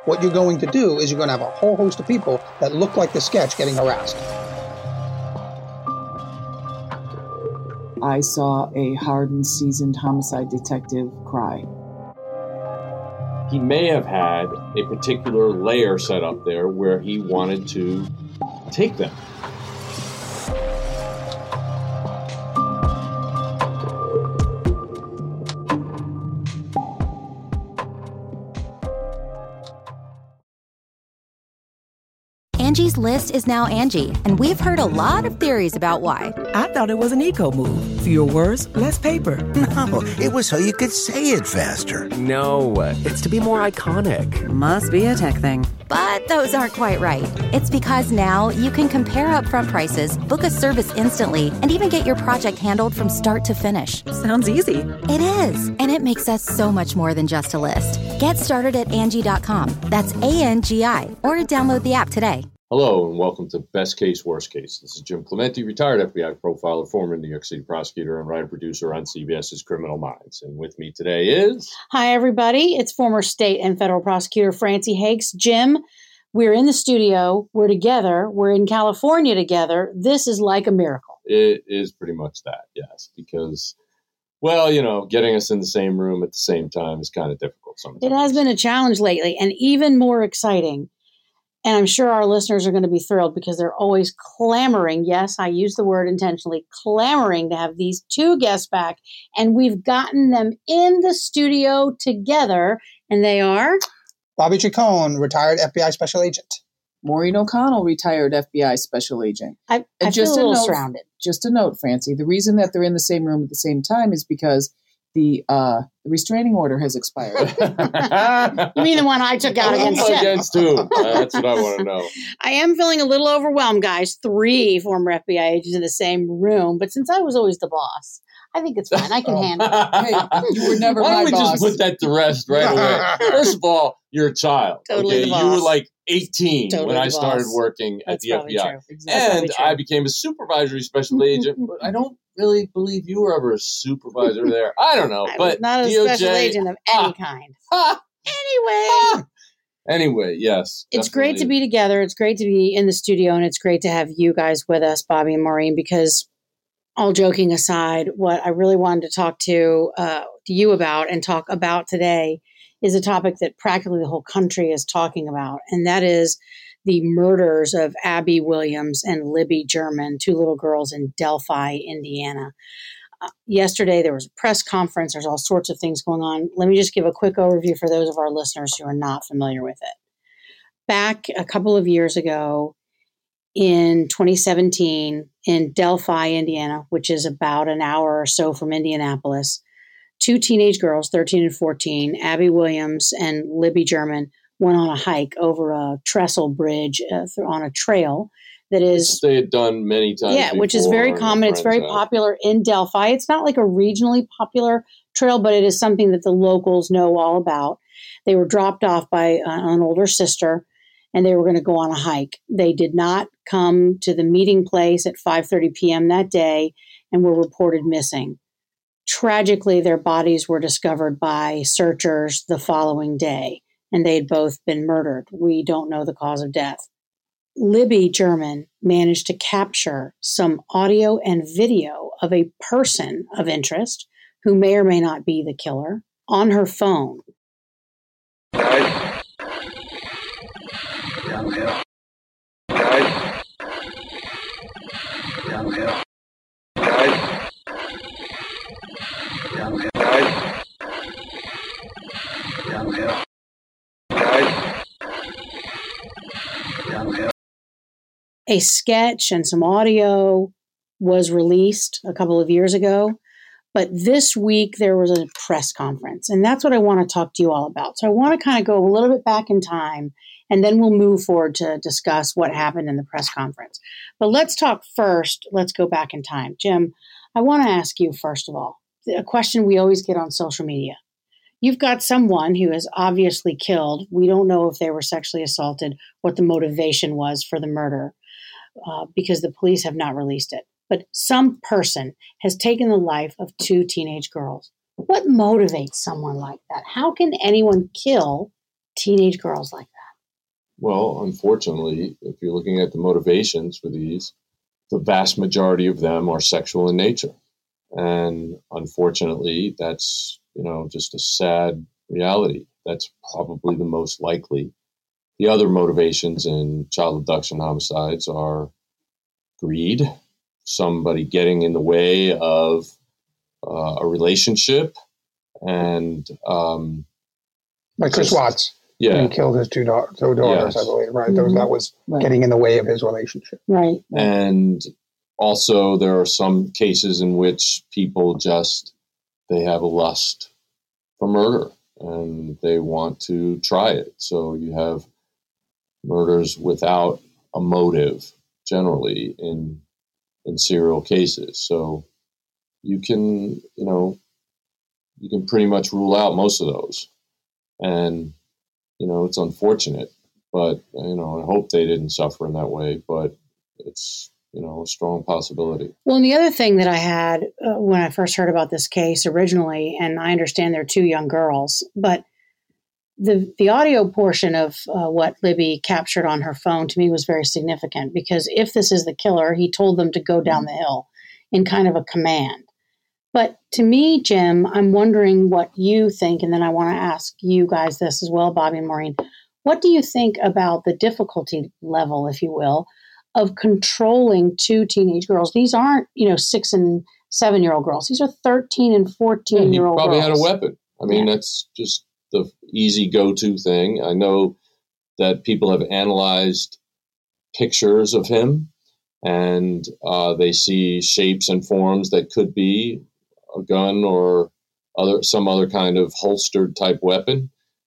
what you're going to do is you're going to have a whole host of people that look like the sketch getting harassed. I saw a hardened, seasoned homicide detective cry. He may have had a particular layer set up there where he wanted to take them. Angie's List is now Angie, and we've heard a lot of theories about why. I thought it was an eco move. Fewer words, less paper. No, it was so you could say it faster. No, it's to be more iconic. Must be a tech thing. But those aren't quite right. It's because now you can compare upfront prices, book a service instantly, and even get your project handled from start to finish. Sounds easy. It is, and it makes us so much more than just a list. Get started at Angie.com. That's ANGI, or download the app today. Hello and welcome to Best Case, Worst Case. This is Jim Clementi, retired FBI profiler, former New York City prosecutor, and writer-producer on CBS's Criminal Minds. And with me today is... Hi, everybody. It's former state and federal prosecutor Francie Hakes. Jim, we're in the studio. We're together. We're in California together. This is like a miracle. It is pretty much that, yes, because... Well, you know, getting us in the same room at the same time is kind of difficult sometimes. It has been a challenge lately, and even more exciting. And I'm sure our listeners are going to be thrilled because they're always clamoring. Yes, I use the word intentionally, clamoring to have these two guests back. And we've gotten them in the studio together. And they are? Bobby Chacon, retired FBI special agent. Maureen O'Connell, retired FBI special agent. I feel a little surrounded. Just a note, Francie. The reason that they're in the same room at the same time is because the restraining order has expired. You mean the one I took out against Jim? Against who? That's what I want to know. I am feeling a little overwhelmed, guys. 3 former FBI agents in the same room. But since I was always the boss, I think it's fine. I can handle it. Hey, you were never Why my don't we boss. just put that to rest right away? First of all, you're a child. Totally okay? the boss. You were like 18 Totally when the I started boss. working That's at the probably FBI. true. That's And probably true. I became a supervisory special agent, but I don't really believe you were ever a supervisor there. I don't know. I but was not a DOJ, special agent of any kind. Anyway. Anyway, yes. It's great to definitely. be together. It's great to be in the studio, and it's great to have you guys with us, Bobby and Maureen, because all joking aside, what I really wanted to talk to you about and talk about today is a topic that practically the whole country is talking about, and that is the murders of Abby Williams and Libby German, 2 little girls in Delphi, Indiana. Yesterday, there was a press conference. There's all sorts of things going on. Let me just give a quick overview for those of our listeners who are not familiar with it. Back a couple of years ago, in 2017, in Delphi, Indiana, which is about an hour or so from Indianapolis, 2 teenage girls, 13 and 14, Abby Williams and Libby German, went on a hike over a trestle bridge on a trail that is... Which they had done many times Yeah, which is before, very and common. It's very friends have. popular in Delphi. It's not like a regionally popular trail, but it is something that the locals know all about. They were dropped off by an older sister, and they were going to go on a hike. They did not come to the meeting place at 5:30 p.m. that day and were reported missing. Tragically, their bodies were discovered by searchers the following day, and they had both been murdered. We don't know the cause of death. Libby German managed to capture some audio and video of a person of interest who may or may not be the killer on her phone. Guys. Guys. Guys. Guys. A sketch and some audio was released a couple of years ago, but this week there was a press conference, and that's what I want to talk to you all about. So I want to kind of go a little bit back in time, and then we'll move forward to discuss what happened in the press conference. But let's talk first. Let's go back in time. Jim, I want to ask you, first of all, a question we always get on social media. You've got someone who is obviously killed. We don't know if they were sexually assaulted, what the motivation was for the murder, because the police have not released it. But some person has taken the life of 2 teenage girls. What motivates someone like that? How can anyone kill teenage girls like that? Well, unfortunately, if you're looking at the motivations for these, the vast majority of them are sexual in nature. And unfortunately, that's, just a sad reality. That's probably the most likely. The other motivations in child abduction homicides are greed, somebody getting in the way of a relationship, and like Chris Watts. Yeah. When he killed his two daughters, Yes. I believe, right? Mm-hmm. That was getting in the way of his relationship. Right. And also there are some cases in which people they have a lust for murder and they want to try it. So you have murders without a motive generally in serial cases. So you can pretty much rule out most of those. And it's unfortunate, but, I hope they didn't suffer in that way, but it's, a strong possibility. Well, and the other thing that I had when I first heard about this case originally, and I understand they're two young girls, but the audio portion of what Libby captured on her phone to me was very significant, because if this is the killer, he told them to go down the hill in kind of a command. But to me, Jim, I'm wondering what you think, and then I want to ask you guys this as well, Bobby and Maureen. What do you think about the difficulty level, if you will, of controlling two teenage girls? These aren't, 6 and 7-year-old girls. These are 13 and 14-year-old girls. He probably had a weapon. I mean, that's just the easy go-to thing. I know that people have analyzed pictures of him, and they see shapes and forms that could be a gun or some other kind of holstered type weapon.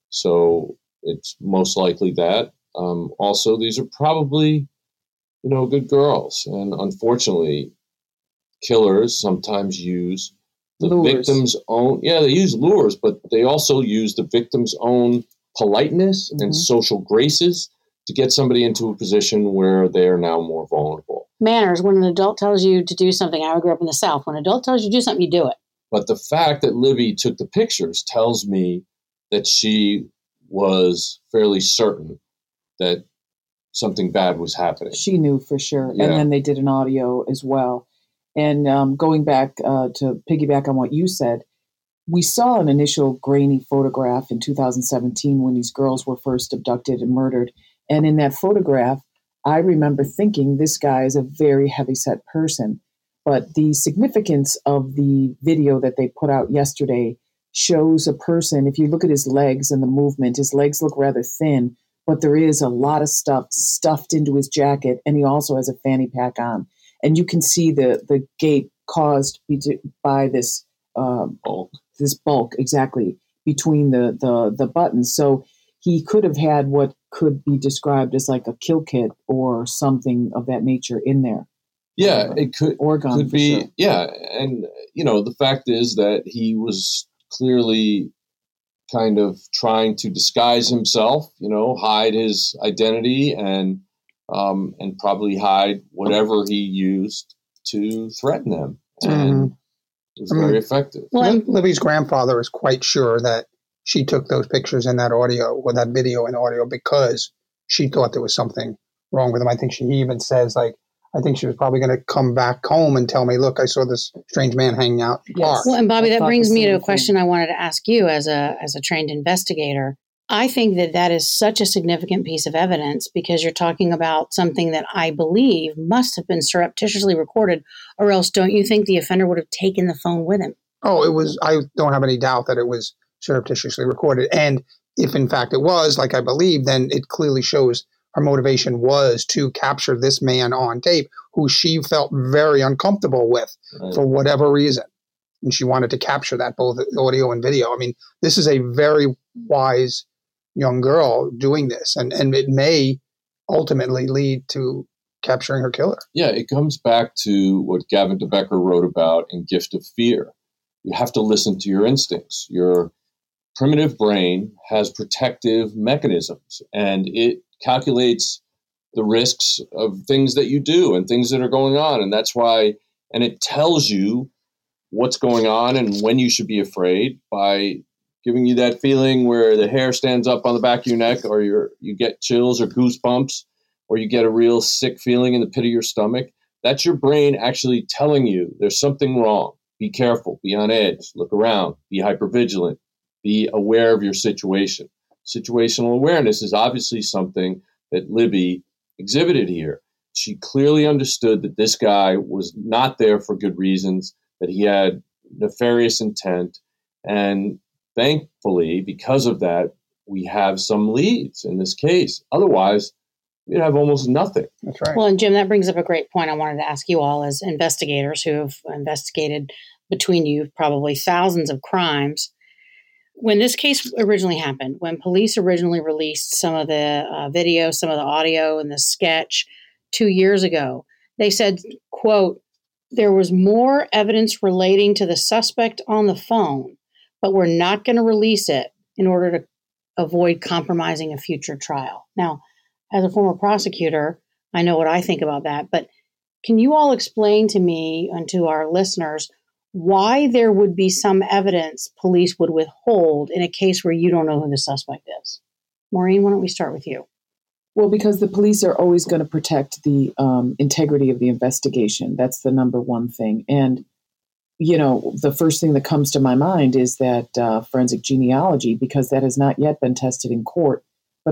So it's most likely that. Also, these are probably, good girls. And unfortunately, killers sometimes use the victim's own, they use lures, but they also use the victim's own politeness and social graces to get somebody into a position where they are now more vulnerable. Manners. When an adult tells you to do something, I grew up in the South. When an adult tells you to do something, you do it. But the fact that Libby took the pictures tells me that she was fairly certain that something bad was happening. She knew for sure. Yeah. And then they did an audio as well. And going back to piggyback on what you said, we saw an initial grainy photograph in 2017 when these girls were first abducted and murdered. And in that photograph, I remember thinking this guy is a very heavyset person. But the significance of the video that they put out yesterday shows a person, if you look at his legs and the movement, his legs look rather thin, but there is a lot of stuff stuffed into his jacket, and he also has a fanny pack on. And you can see the gait caused by this bulk, exactly, between the buttons. So he could have had what could be described as like a kill kit or something of that nature in there. Yeah, it could be. Sure. Yeah, and the fact is that he was clearly kind of trying to disguise himself, hide his identity and probably hide whatever he used to threaten them. And it was very effective. Well, Libby's grandfather is quite sure that she took those pictures and that audio, or that video and audio, because she thought there was something wrong with him. I think he even says, I think she was probably going to come back home and tell me, look, I saw this strange man hanging out in the park. Well, and Bobby, that brings me to a question I wanted to ask you as a trained investigator. I think that is such a significant piece of evidence, because you're talking about something that I believe must have been surreptitiously recorded, or else don't you think the offender would have taken the phone with him? Oh, it was. I don't have any doubt that it was surreptitiously recorded. And if in fact it was, like I believe, then it clearly shows her motivation was to capture this man on tape, who she felt very uncomfortable with for whatever reason. And she wanted to capture that, both audio and video. I mean, this is a very wise young girl doing this, and it may ultimately lead to capturing her killer. Yeah, it comes back to what Gavin de Becker wrote about in Gift of Fear. You have to listen to your instincts. Your primitive brain has protective mechanisms, and it calculates the risks of things that you do and things that are going on. And that's why, and it tells you what's going on and when you should be afraid by giving you that feeling where the hair stands up on the back of your neck, or you get chills or goosebumps, or you get a real sick feeling in the pit of your stomach, that's your brain actually telling you there's something wrong. Be careful, be on edge, look around, be hypervigilant, be aware of your situation. Situational awareness is obviously something that Libby exhibited here. She clearly understood that this guy was not there for good reasons, that he had nefarious intent, and thankfully, because of that, we have some leads in this case. Otherwise, we'd have almost nothing. That's right. Well, and Jim, that brings up a great point I wanted to ask you all as investigators who have investigated between you probably thousands of crimes. When this case originally happened, when police originally released some of the video, some of the audio and the sketch 2 years ago, they said, quote, there was more evidence relating to the suspect on the phone, but we're not going to release it in order to avoid compromising a future trial. Now, as a former prosecutor, I know what I think about that, but can you all explain to me and to our listeners why there would be some evidence police would withhold in a case where you don't know who the suspect is? Maureen, why don't we start with you? Well, because the police are always going to protect the integrity of the investigation. That's the number one thing. And, you know, the first thing that comes to my mind is that forensic genealogy, because that has not yet been tested in court. But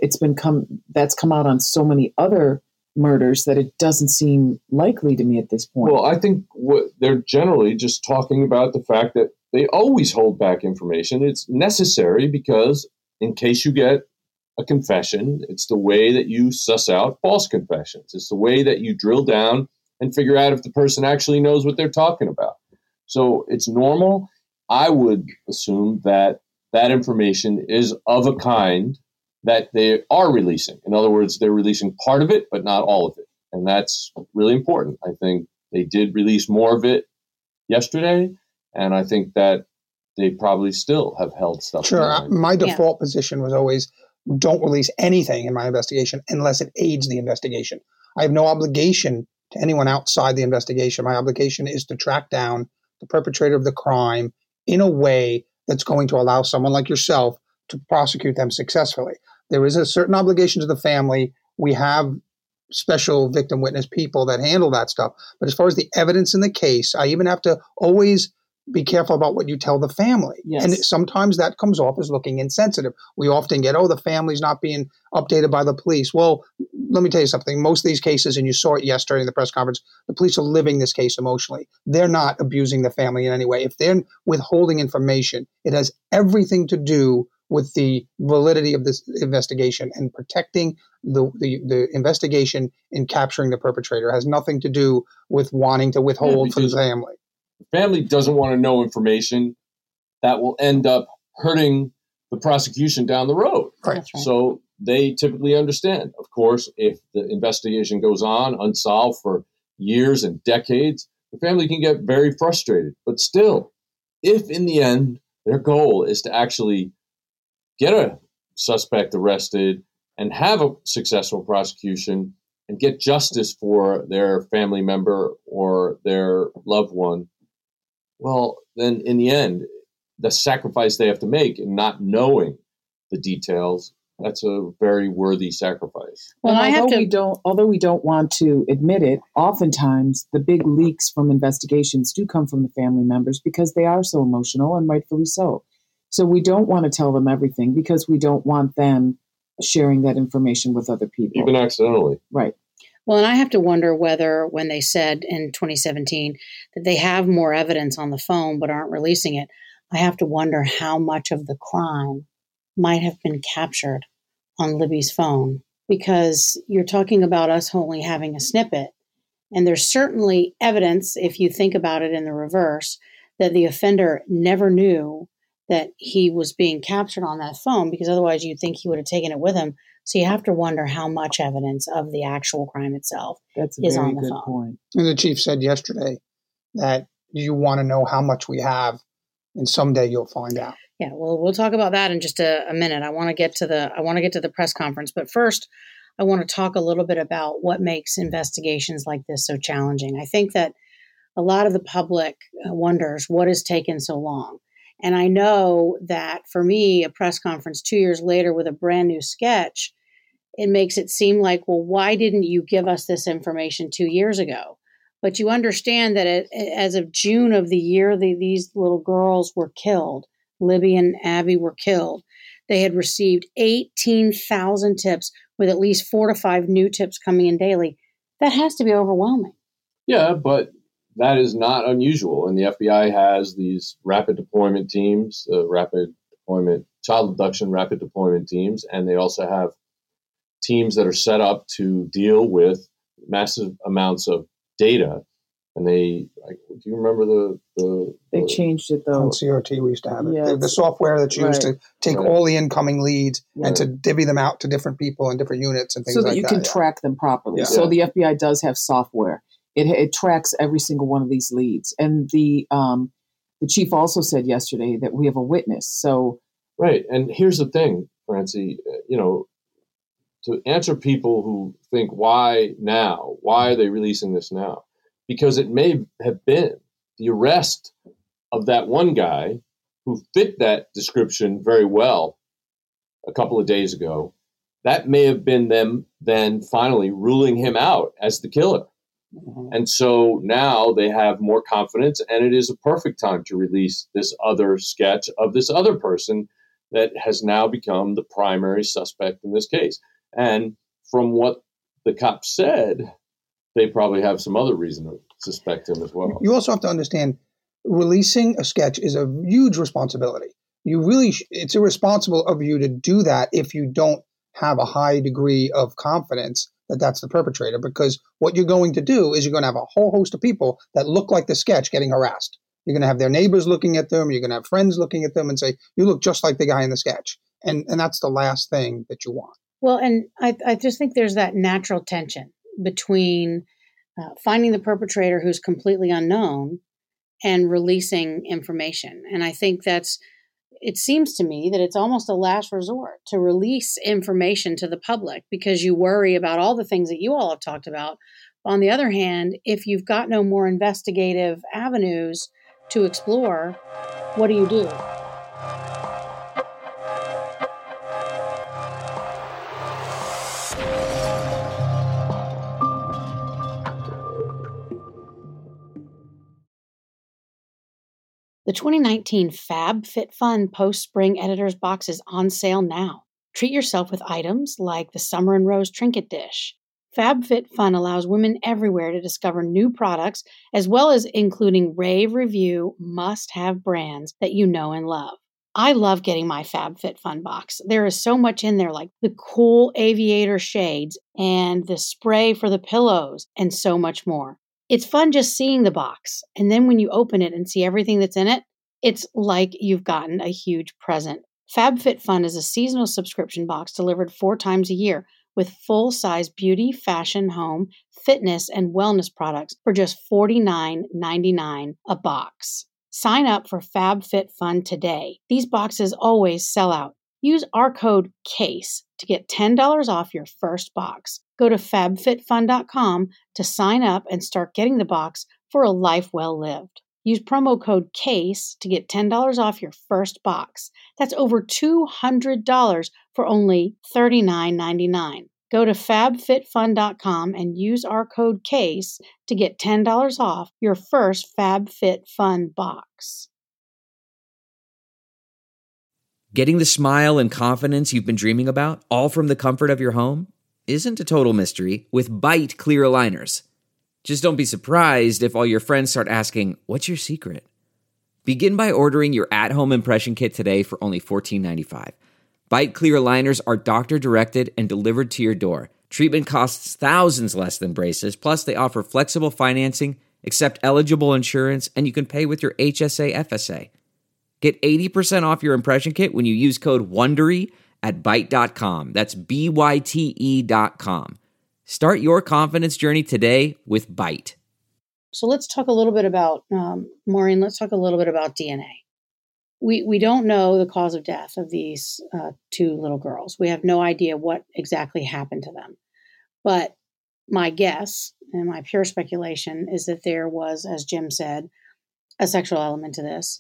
that's come out on so many other murders that it doesn't seem likely to me at this point. Well, I think they're generally just talking about the fact that they always hold back information. It's necessary because in case you get a confession, it's the way that you suss out false confessions. It's the way that you drill down and figure out if the person actually knows what they're talking about. So it's normal. I would assume that that information is of a kind that they are releasing. In other words, they're releasing part of it, but not all of it. And that's really important. I think they did release more of it yesterday, and I think that they probably still have held stuff. Sure. My default position was always don't release anything in my investigation unless it aids the investigation. I have no obligation to anyone outside the investigation. My obligation is to track down the perpetrator of the crime in a way that's going to allow someone like yourself to prosecute them successfully. There is a certain obligation to the family. We have special victim witness people that handle that stuff. But as far as the evidence in the case, I even have to always be careful about what you tell the family. Yes. And sometimes that comes off as looking insensitive. We often get, the family's not being updated by the police. Well, let me tell you something. Most of these cases, and you saw it yesterday in the press conference, the police are living this case emotionally. They're not abusing the family in any way. If they're withholding information, it has everything to do with the validity of this investigation and protecting the investigation and capturing the perpetrator. It has nothing to do with wanting to withhold from the family. The family doesn't want to know information that will end up hurting the prosecution down the road. Right. That's right. So they typically understand. Of course, if the investigation goes on unsolved for years and decades, the family can get very frustrated. But still, if in the end their goal is to actually get a suspect arrested and have a successful prosecution and get justice for their family member or their loved one, well, then in the end, the sacrifice they have to make in not knowing the details, that's a very worthy sacrifice. Well, although we don't want to admit it, oftentimes the big leaks from investigations do come from the family members because they are so emotional, and rightfully so. So we don't want to tell them everything because we don't want them sharing that information with other people. Even accidentally. Right. Well, and I have to wonder whether when they said in 2017 that they have more evidence on the phone but aren't releasing it, I have to wonder how much of the crime might have been captured on Libby's phone, because you're talking about us only having a snippet. And there's certainly evidence, if you think about it in the reverse, that the offender never knew that he was being captured on that phone, because otherwise you'd think he would have taken it with him. So you have to wonder how much evidence of the actual crime itself is on the phone. Point. And the chief said yesterday that you want to know how much we have, and someday you'll find out. Yeah, well, we'll talk about that in just a minute. I want to get to the press conference, but first, I want to talk a little bit about what makes investigations like this so challenging. I think that a lot of the public wonders what has taken so long. And I know that for me, a press conference 2 years later with a brand new sketch, it makes it seem like, well, why didn't you give us this information 2 years ago? But you understand that as of June of the year these little girls were killed, Libby and Abby were killed, they had received 18,000 tips with at least 4 to 5 new tips coming in daily. That has to be overwhelming. Yeah, but that is not unusual. And the FBI has these rapid deployment teams, child abduction rapid deployment teams, and they also have teams that are set up to deal with massive amounts of data. And do you remember They changed it though. On CRT, we used to have it. Yeah, The software that's used to take all the incoming leads and to divvy them out to different people and different units and things like that. So that you can track them properly. Yeah. So the FBI does have software. It tracks every single one of these leads. And the chief also said yesterday that we have a witness. So right. And here's the thing, Francie, to answer people who think, why now? Why are they releasing this now? Because it may have been the arrest of that one guy who fit that description very well a couple of days ago. That may have been them then finally ruling him out as the killer. Mm-hmm. And so now they have more confidence, and it is a perfect time to release this other sketch of this other person that has now become the primary suspect in this case. And from what the cops said, they probably have some other reason to suspect him as well. You also have to understand, releasing a sketch is a huge responsibility. You really, it's irresponsible of you to do that if you don't have a high degree of confidence that that's the perpetrator, because what you're going to do is you're going to have a whole host of people that look like the sketch getting harassed. You're going to have their neighbors looking at them. You're going to have friends looking at them and say, you look just like the guy in the sketch. And that's the last thing that you want. Well, and I just think there's that natural tension between finding the perpetrator who's completely unknown and releasing information. And I think it seems to me that it's almost a last resort to release information to the public because you worry about all the things that you all have talked about. On the other hand, if you've got no more investigative avenues to explore, what do you do? The 2019 FabFitFun Post-Spring Editor's Box is on sale now. Treat yourself with items like the Summer and Rose Trinket Dish. FabFitFun allows women everywhere to discover new products, as well as including rave review must-have brands that you know and love. I love getting my FabFitFun box. There is so much in there, like the cool aviator shades and the spray for the pillows and so much more. It's fun just seeing the box, and then when you open it and see everything that's in it, it's like you've gotten a huge present. FabFitFun is a seasonal subscription box delivered 4 times a year with full-size beauty, fashion, home, fitness, and wellness products for just $49.99 a box. Sign up for FabFitFun today. These boxes always sell out. Use our code CASE to get $10 off your first box. Go to fabfitfun.com to sign up and start getting the box for a life well lived. Use promo code CASE to get $10 off your first box. That's over $200 for only $39.99. Go to fabfitfun.com and use our code CASE to get $10 off your first FabFitFun box. Getting the smile and confidence you've been dreaming about, all from the comfort of your home, isn't a total mystery with Byte clear aligners. Just don't be surprised if all your friends start asking, "What's your secret?" Begin by ordering your at-home impression kit today for only $14.95. Byte clear aligners are doctor-directed and delivered to your door. Treatment costs thousands less than braces, plus they offer flexible financing, accept eligible insurance, and you can pay with your HSA FSA. Get 80% off your impression kit when you use code WONDERY at Byte.com. That's BYTE.com. Start your confidence journey today with Byte. So let's talk a little bit about, Maureen, let's talk a little bit about DNA. We don't know the cause of death of these 2 little girls. We have no idea what exactly happened to them. But my guess and my pure speculation is that there was, as Jim said, a sexual element to this.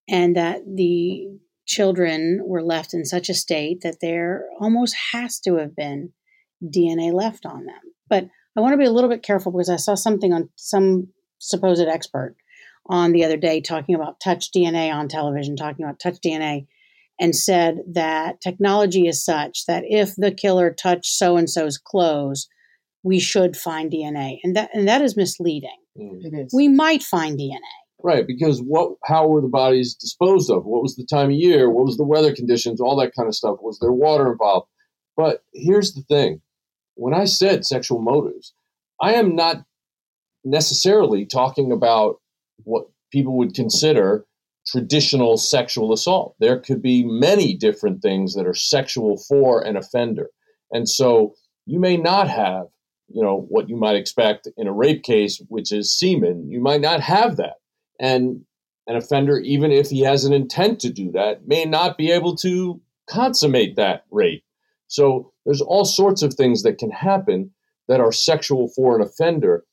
and that the children were left in such a state that there almost has to have been DNA left on them. But I want to be a little bit careful because I saw something on some supposed expert on the other day talking about touch DNA on television, talking about touch DNA, and said that technology is such that if the killer touched so-and-so's clothes, we should find DNA. And that is misleading. It is. We might find DNA. Right, because how were the bodies disposed of? What was the time of year? What was the weather conditions? All that kind of stuff. Was there water involved? But here's the thing. When I said sexual motives, I am not necessarily talking about what people would consider traditional sexual assault. There could be many different things that are sexual for an offender. And so you may not have, what you might expect in a rape case, which is semen. You might not have that. And an offender, even if he has an intent to do that, may not be able to consummate that rape. So there's all sorts of things that can happen that are sexual for an offender.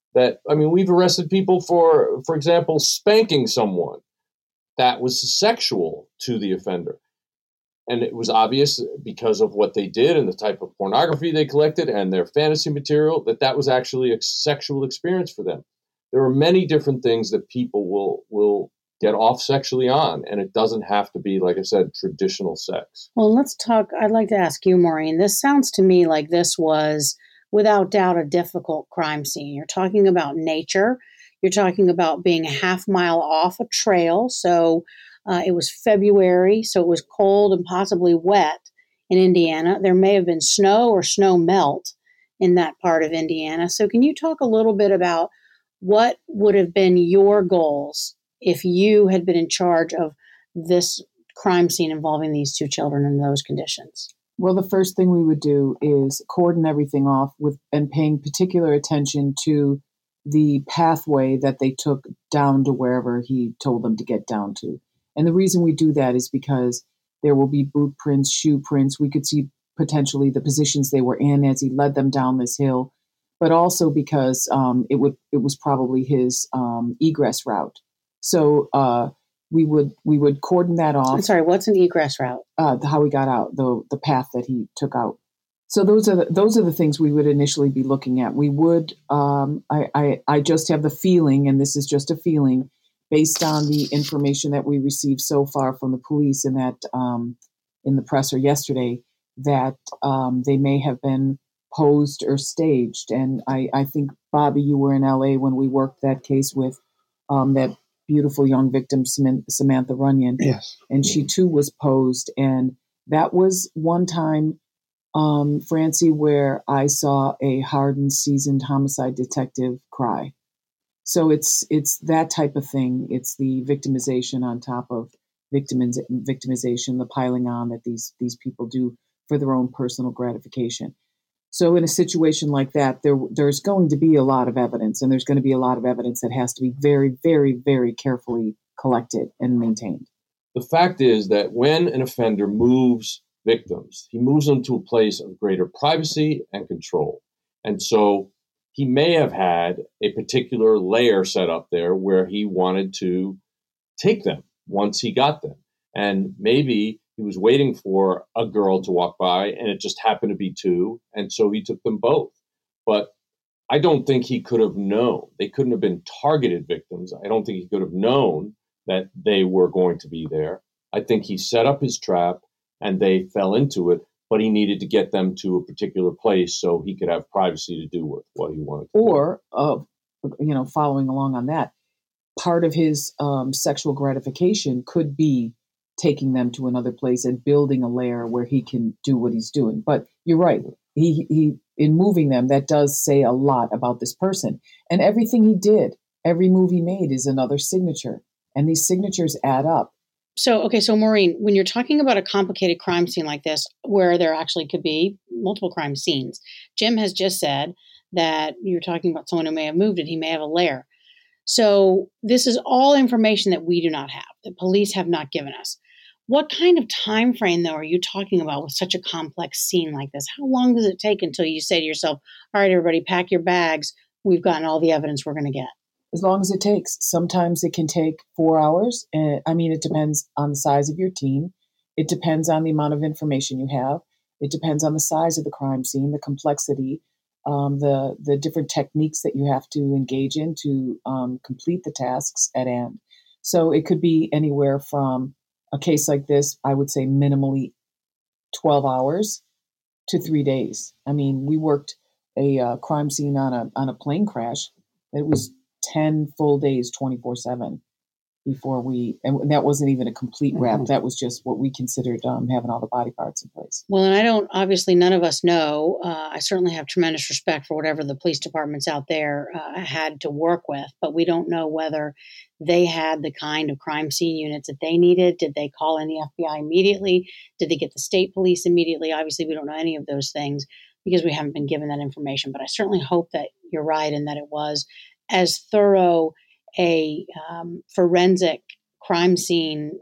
We've arrested people for example, spanking someone. That was sexual to the offender. And it was obvious because of what they did and the type of pornography they collected and their fantasy material that was actually a sexual experience for them. There are many different things that people will get off sexually on, and it doesn't have to be, like I said, traditional sex. Well, let's talk. I'd like to ask you, Maureen. This sounds to me like this was, without doubt, a difficult crime scene. You're talking about nature. You're talking about being a half mile off a trail. So it was February, so it was cold and possibly wet in Indiana. There may have been snow or snow melt in that part of Indiana. So can you talk a little bit about what would have been your goals if you had been in charge of this crime scene involving these two children in those conditions? Well, the first thing we would do is cordon everything off and paying particular attention to the pathway that they took down to wherever he told them to get down to. And the reason we do that is because there will be boot prints, shoe prints. We could see potentially the positions they were in as he led them down this hill, but also because it was probably his egress route. So we would cordon that off. I'm sorry, what's an egress route? How he got out, the path that he took out. So those are the things we would initially be looking at. We would I just have the feeling, and this is just a feeling, based on the information that we received so far from the police in that in the presser yesterday, that they may have been posed or staged. And I think, Bobby, you were in LA when we worked that case with that beautiful young victim, Samantha Runyon. Yes. And she too was posed. And that was one time, Francie, where I saw a hardened, seasoned homicide detective cry. So it's that type of thing. It's the victimization on top of victimization, the piling on that these people do for their own personal gratification. So in a situation like that, there's going to be a lot of evidence, and there's going to be a lot of evidence that has to be very, very, very carefully collected and maintained. The fact is that when an offender moves victims, he moves them to a place of greater privacy and control. And so he may have had a particular layer set up there where he wanted to take them once he got them. And maybe he was waiting for a girl to walk by and it just happened to be two. And so he took them both. But I don't think he could have known. They couldn't have been targeted victims. I don't think he could have known that they were going to be there. I think he set up his trap and they fell into it, but he needed to get them to a particular place so he could have privacy to do with what he wanted to do. Or, following along on that, part of his sexual gratification could be taking them to another place and building a lair where he can do what he's doing. But you're right. He in moving them, that does say a lot about this person. And everything he did, every move he made is another signature. And these signatures add up. So Maureen, when you're talking about a complicated crime scene like this, where there actually could be multiple crime scenes, Jim has just said that you're talking about someone who may have moved it. He may have a lair. So this is all information that we do not have, that police have not given us. What kind of time frame, though, are you talking about with such a complex scene like this? How long does it take until you say to yourself, all right, everybody, pack your bags. We've gotten all the evidence we're going to get? as long as it takes. Sometimes it can take 4 hours. It depends on the size of your team. It depends on the amount of information you have. It depends on the size of the crime scene, the complexity, the different techniques that you have to engage in to complete the tasks at hand. So it could be anywhere from a case like this, I would say minimally 12 hours to 3 days. I mean, we worked a crime scene on a plane crash. It was 10 full days, 24/7 before and that wasn't even a complete wrap. That was just what we considered having all the body parts in place. Well, and obviously none of us know. I certainly have tremendous respect for whatever the police departments out there had to work with, but we don't know whether they had the kind of crime scene units that they needed. Did they call in the FBI immediately? Did they get the state police immediately? Obviously, we don't know any of those things because we haven't been given that information, but I certainly hope that you're right and that it was as thorough a forensic crime scene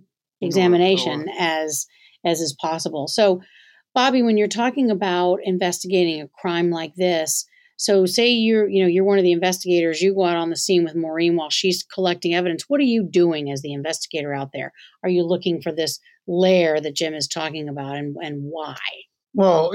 examination as is possible. So, Bobby, when you're talking about investigating a crime like this, so say you're one of the investigators, you go out on the scene with Maureen while she's collecting evidence. What are you doing as the investigator out there? Are you looking for this lair that Jim is talking about, and why? Well,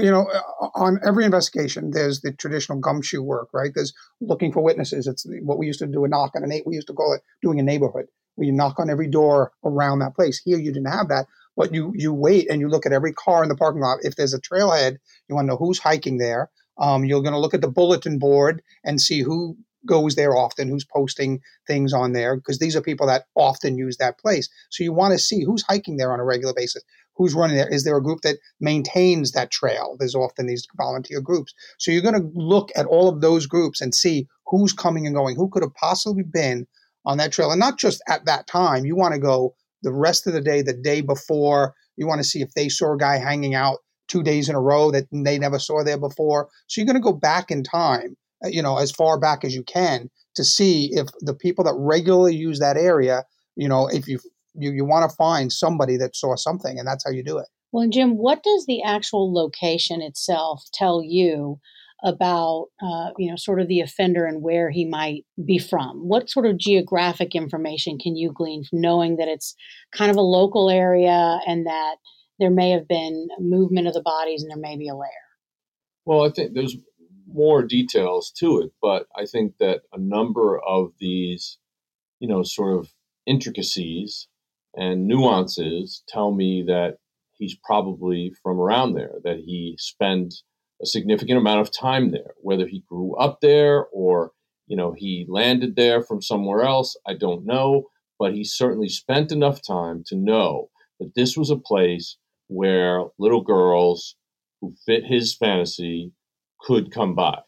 on every investigation, there's the traditional gumshoe work, right? There's looking for witnesses. It's what we used to do, we used to call it doing a neighborhood, where you knock on every door around that place. Here, you didn't have that, but you wait and you look at every car in the parking lot. If there's a trailhead, you want to know who's hiking there. You're going to look at the bulletin board and see who goes there often, who's posting things on there, because these are people that often use that place. So you want to see who's hiking there on a regular basis. Who's running there? Is there a group that maintains that trail? There's often these volunteer groups. So you're going to look at all of those groups and see who's coming and going, who could have possibly been on that trail. And not just at that time. You want to go the rest of the day before. You want to see if they saw a guy hanging out 2 days in a row that they never saw there before. So you're going to go back in time, as far back as you can to see if the people that regularly use that area, if you want to find somebody that saw something, and that's how you do it. Well, and Jim, what does the actual location itself tell you about, sort of the offender and where he might be from? What sort of geographic information can you glean from knowing that it's kind of a local area and that there may have been movement of the bodies and there may be a lair? Well, I think there's more details to it, but I think that a number of these, sort of intricacies and nuances tell me that he's probably from around there, that he spent a significant amount of time there, whether he grew up there or, he landed there from somewhere else. I don't know, but he certainly spent enough time to know that this was a place where little girls who fit his fantasy could come by.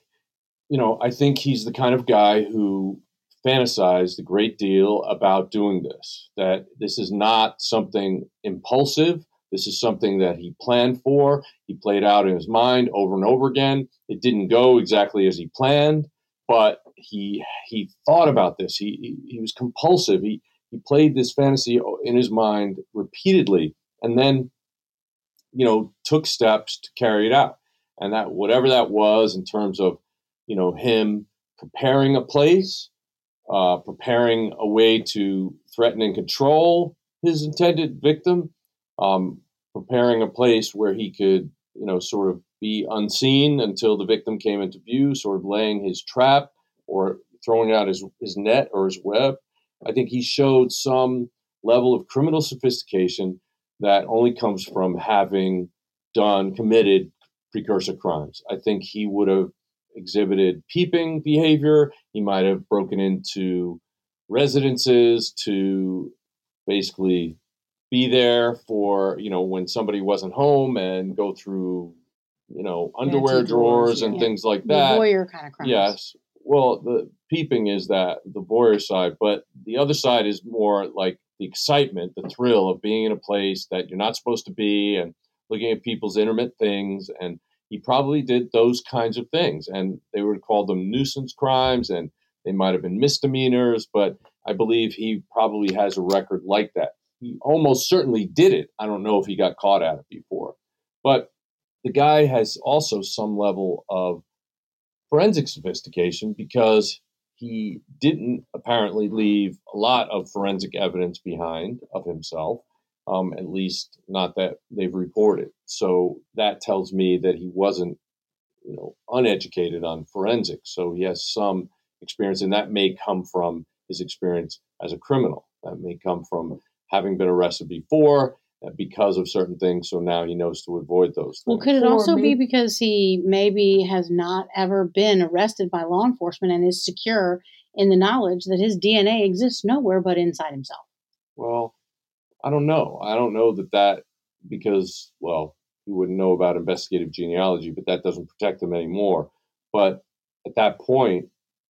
I think he's the kind of guy who fantasized a great deal about doing this, that this is not something impulsive. This is something that he planned for. He played out in his mind over and over again. It didn't go exactly as he planned, but he thought about this. He was compulsive. He played this fantasy in his mind repeatedly and then, took steps to carry it out. And that whatever that was in terms of, him preparing a place, preparing a way to threaten and control his intended victim, preparing a place where he could, sort of be unseen until the victim came into view, sort of laying his trap or throwing out his net or his web. I think he showed some level of criminal sophistication that only comes from having committed precursor crimes. I think he would have exhibited peeping behavior. He might have broken into residences to basically be there for, when somebody wasn't home and go through, underwear drawers and things like that. The voyeur kind of crimes. Yes. Well, the peeping is that the voyeur side, but the other side is more like the excitement, the thrill of being in a place that you're not supposed to be and looking at people's intimate things. And he probably did those kinds of things, and they would call them nuisance crimes, and they might have been misdemeanors, but I believe he probably has a record like that. He almost certainly did it. I don't know if he got caught at it before, but the guy has also some level of forensic sophistication because he didn't apparently leave a lot of forensic evidence behind of himself, at least not that they've reported. So that tells me that he wasn't, uneducated on forensics. So he has some experience, and that may come from his experience as a criminal. That may come from having been arrested before because of certain things. So now he knows to avoid those things. Well, could it also be because he maybe has not ever been arrested by law enforcement and is secure in the knowledge that his DNA exists nowhere but inside himself? Well, I don't know. I don't know that because, he wouldn't know about investigative genealogy, but that doesn't protect him anymore. But at that point,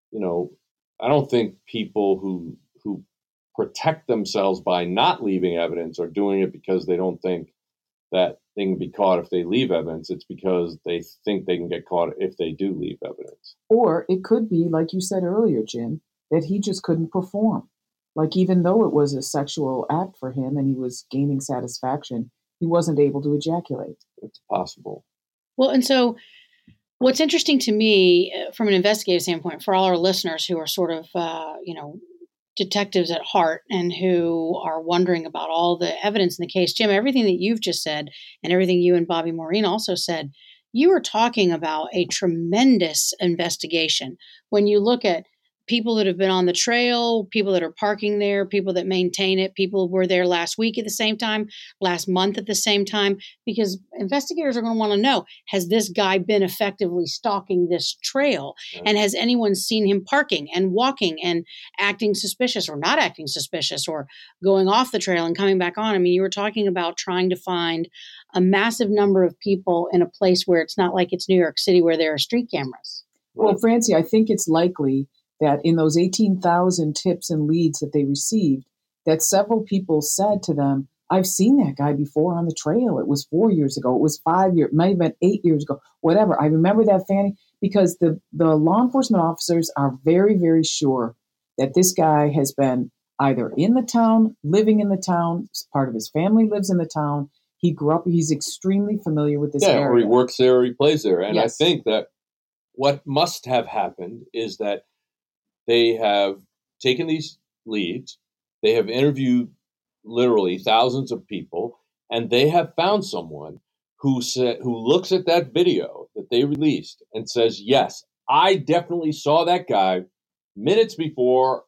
I don't think people who protect themselves by not leaving evidence are doing it because they don't think that they can be caught if they leave evidence. It's because they think they can get caught if they do leave evidence. Or it could be, like you said earlier, Jim, that he just couldn't perform. Like, even though it was a sexual act for him and he was gaining satisfaction, he wasn't able to ejaculate. It's possible. Well, and so what's interesting to me from an investigative standpoint, for all our listeners who are sort of, detectives at heart and who are wondering about all the evidence in the case, Jim, everything that you've just said and everything you and Bobby Maureen also said, you were talking about a tremendous investigation. When you look at people that have been on the trail, people that are parking there, people that maintain it, people who were there last week at the same time, last month at the same time, because investigators are going to want to know, has this guy been effectively stalking this trail? Right. And has anyone seen him parking and walking and acting suspicious or not acting suspicious or going off the trail and coming back on? I mean, you were talking about trying to find a massive number of people in a place where it's not like it's New York City where there are street cameras. Well, Francie, I think it's likely that in those 18,000 tips and leads that they received, that several people said to them, I've seen that guy before on the trail. It was 4 years ago. It was 5 years, might have been 8 years ago, whatever. I remember that, Fanny, because the law enforcement officers are very, very sure that this guy has been either in the town, living in the town, part of his family lives in the town. He grew up, he's extremely familiar with this area. Or he works there or he plays there. And yes. I think that what must have happened is that they have taken these leads, they have interviewed literally thousands of people, and they have found someone who looks at that video that they released and says, yes, I definitely saw that guy minutes before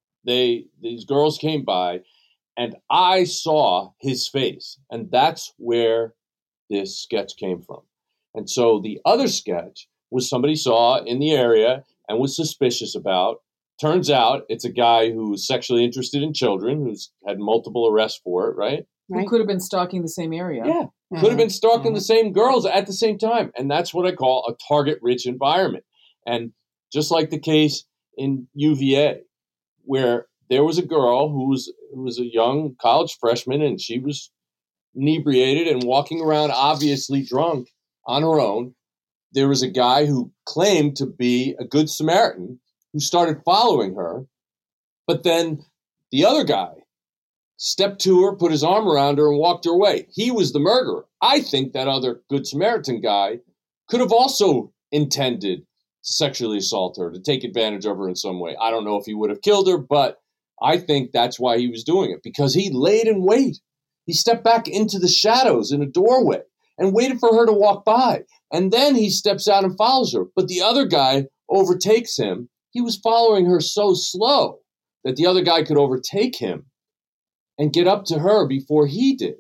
these girls came by, and I saw his face. And that's where this sketch came from. And so the other sketch was somebody saw in the area and was suspicious about. Turns out it's a guy who's sexually interested in children, who's had multiple arrests for it, right? Who could have been stalking the same area. Yeah, could have been stalking the same girls at the same time. And that's what I call a target-rich environment. And just like the case in UVA, where there was a girl who was a young college freshman, and she was inebriated and walking around obviously drunk on her own. There was a guy who claimed to be a good Samaritan who started following her, but then the other guy stepped to her, put his arm around her, and walked her away. He was the murderer. I think that other Good Samaritan guy could have also intended to sexually assault her, to take advantage of her in some way. I don't know if he would have killed her, but I think that's why he was doing it, because he laid in wait. He stepped back into the shadows in a doorway and waited for her to walk by. And then he steps out and follows her. But the other guy overtakes him. He was following her so slow that the other guy could overtake him and get up to her before he did.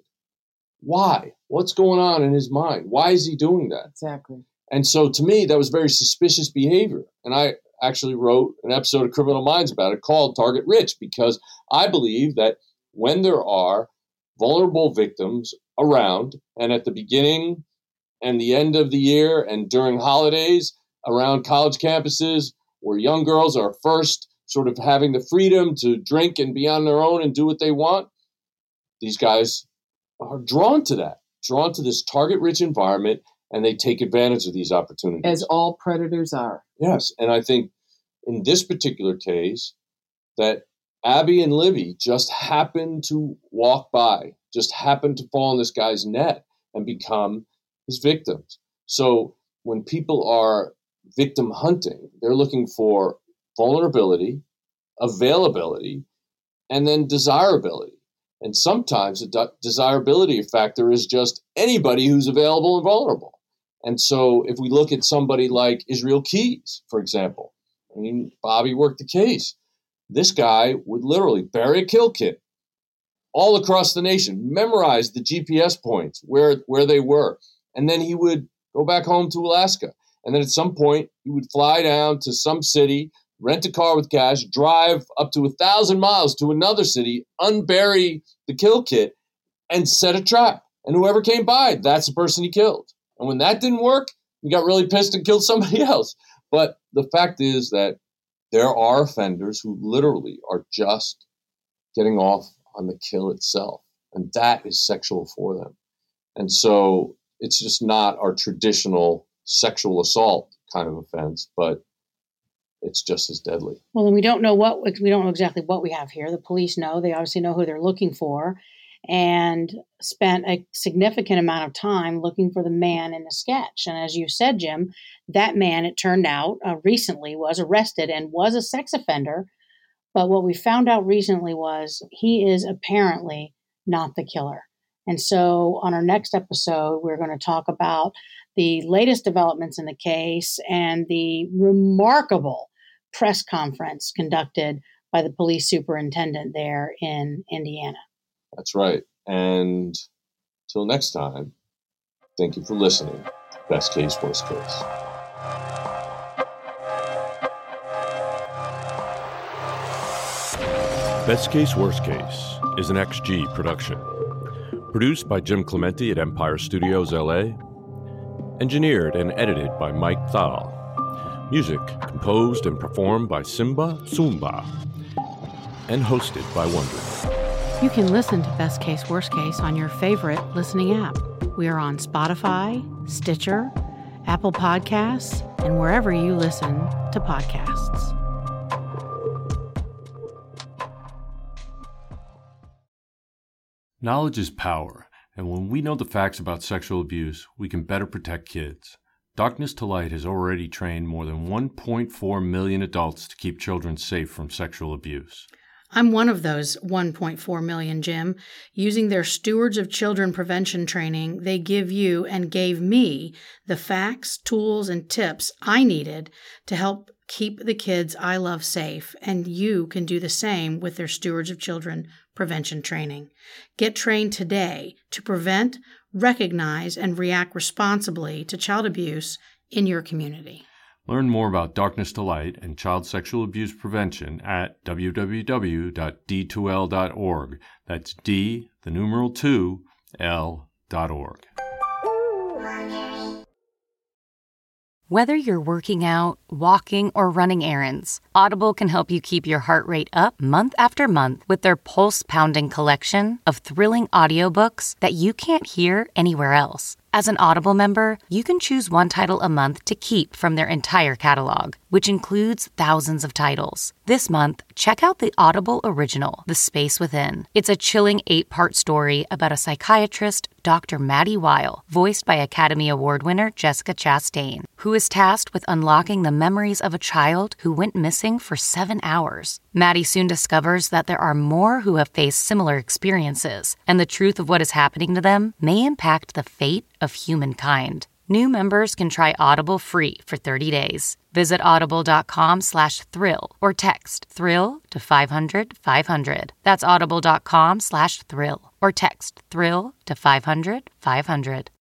Why? What's going on in his mind? Why is he doing that? Exactly. And so to me, that was very suspicious behavior. And I actually wrote an episode of Criminal Minds about it called Target Rich, because I believe that when there are vulnerable victims around, and at the beginning and the end of the year and during holidays around college campuses, where young girls are first sort of having the freedom to drink and be on their own and do what they want, these guys are drawn to that, drawn to this target-rich environment, and they take advantage of these opportunities. As all predators are. Yes, and I think in this particular case that Abby and Libby just happened to walk by, just happened to fall in this guy's net and become his victims. So when people are victim hunting, they're looking for vulnerability, availability, and then desirability. And sometimes the desirability factor is just anybody who's available and vulnerable. And so if we look at somebody like Israel Keys, for example, I mean, Bobby worked the case. This guy would literally bury a kill kit all across the nation, memorize the GPS points where they were. And then he would go back home to Alaska. And then at some point, he would fly down to some city, rent a car with cash, drive up to 1,000 miles to another city, unbury the kill kit, and set a trap. And whoever came by, that's the person he killed. And when that didn't work, he got really pissed and killed somebody else. But the fact is that there are offenders who literally are just getting off on the kill itself. And that is sexual for them. And so it's just not our traditional sexual assault kind of offense, but it's just as deadly. Well, and we don't know exactly what we have here. The police know. They obviously know who they're looking for, and spent a significant amount of time looking for the man in the sketch. And as you said, Jim, that man, it turned out, recently was arrested and was a sex offender. But what we found out recently was he is apparently not the killer. And so on our next episode, we're going to talk about the latest developments in the case and the remarkable press conference conducted by the police superintendent there in Indiana. That's right. And till next time, thank you for listening to Best Case, Worst Case. Best Case, Worst Case is an XG production. Produced by Jim Clementi at Empire Studios, LA. Engineered and edited by Mike Thal. Music composed and performed by Simba Tsumba. And hosted by Wondery. You can listen to Best Case, Worst Case on your favorite listening app. We are on Spotify, Stitcher, Apple Podcasts, and wherever you listen to podcasts. Knowledge is power, and when we know the facts about sexual abuse, we can better protect kids. Darkness to Light has already trained more than 1.4 million adults to keep children safe from sexual abuse. I'm one of those 1.4 million, Jim. Using their Stewards of Children prevention training, they give you and gave me the facts, tools, and tips I needed to help keep the kids I love safe, and you can do the same with their Stewards of Children prevention training. Get trained today to prevent, recognize, and react responsibly to child abuse in your community. Learn more about Darkness to Light and child sexual abuse prevention at www.d2l.org. That's D, the numeral 2, L.org. Whether you're working out, walking, or running errands, Audible can help you keep your heart rate up month after month with their pulse-pounding collection of thrilling audiobooks that you can't hear anywhere else. As an Audible member, you can choose one title a month to keep from their entire catalog, which includes thousands of titles. This month, check out the Audible original, The Space Within. It's a chilling 8-part story about a psychiatrist, Dr. Maddie Weil, voiced by Academy Award winner Jessica Chastain, who is tasked with unlocking the memories of a child who went missing for 7 hours. Maddie soon discovers that there are more who have faced similar experiences, and the truth of what is happening to them may impact the fate of humankind. New members can try Audible free for 30 days. Visit audible.com/thrill or text thrill to 500-500. That's audible.com/thrill or text thrill to 500-500.